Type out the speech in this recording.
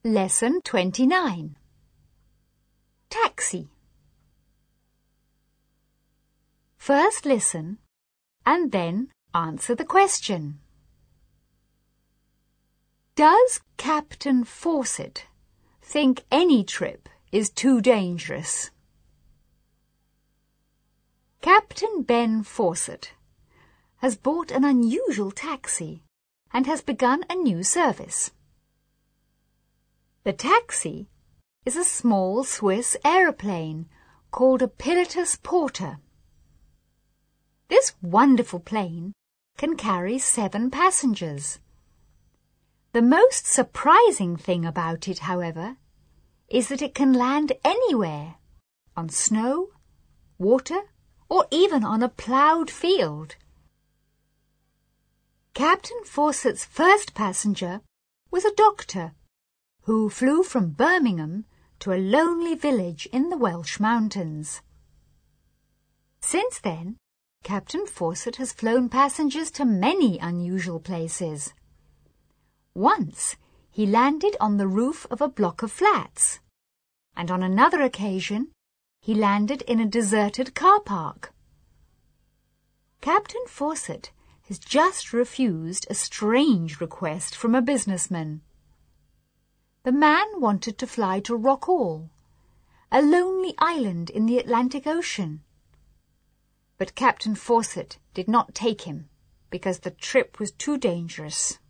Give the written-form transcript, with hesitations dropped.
Lesson 29. Taxi. First listen and then answer the question. Does Captain Fawcett think any trip is too dangerous? Captain Ben Fawcett has bought an unusual taxi and has begun a new service. The taxi is a small Swiss aeroplane called a Pilatus Porter. This wonderful plane can carry 7 passengers. The most surprising thing about it, however, is that it can land anywhere, on snow, water, or even on a ploughed field. Captain Fawcett's first passenger was a doctor who flew from Birmingham to a lonely village in the Welsh mountains. Since then, Captain Fawcett has flown passengers to many unusual places. Once he landed on the roof of a block of flats, and on another occasion he landed in a deserted car park. Captain Fawcett has just refused a strange request from a businessman. The man wanted to fly to Rockall, a lonely island in the Atlantic Ocean. But Captain Fawcett did not take him because the trip was too dangerous.